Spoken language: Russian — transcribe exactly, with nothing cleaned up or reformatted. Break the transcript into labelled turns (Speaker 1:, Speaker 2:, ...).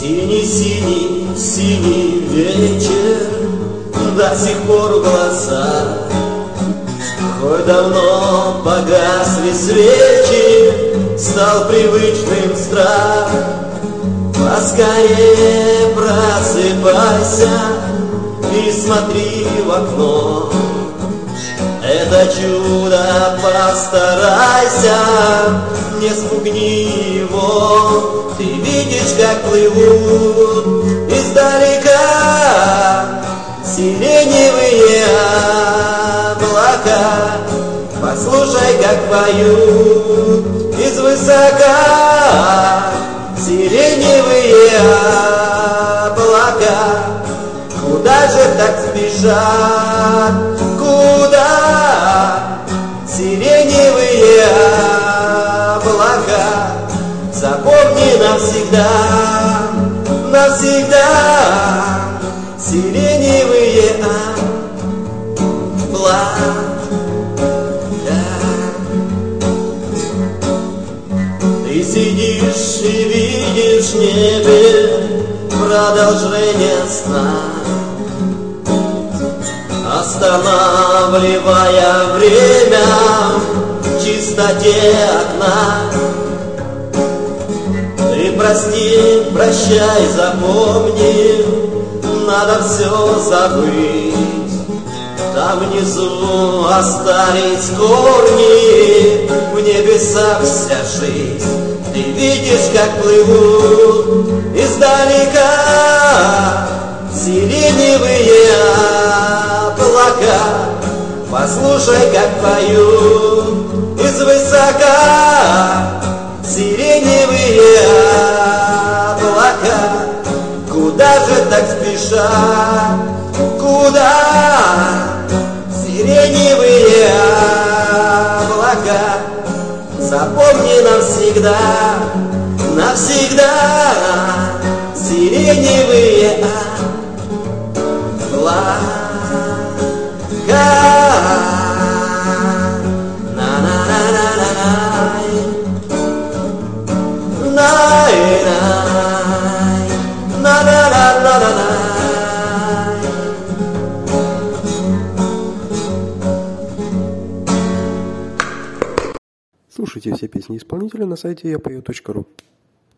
Speaker 1: Синий-синий, синий вечер до сих пор в глазах. Хоть давно погасли свечи, стал привычным страх. Поскорее просыпайся и смотри в окно. Это чудо постарайся, не спугни его. Ты видишь, как плывут издалека сиреневые облака. Послушай, как поют извысока сиреневые облака. Куда же так спешат? Куда? Сиреневые облака. Запомни навсегда, навсегда сиреневые облака. Ты сидишь и видишь в небе продолжение сна, останавливая время в чистоте окна. Ты прости, прощай, запомни, надо все забыть. Там внизу остались корни, в небесах вся жизнь. Ты видишь, как плывут издалека сиреневые облака. Послушай, как поют извысока сиреневые облака. Куда же так спешат? Куда? Сиреневые облака. Запомни навсегда, навсегда сиреневые облака.
Speaker 2: Слушайте все песни исполнителя на сайте я пою точка ру.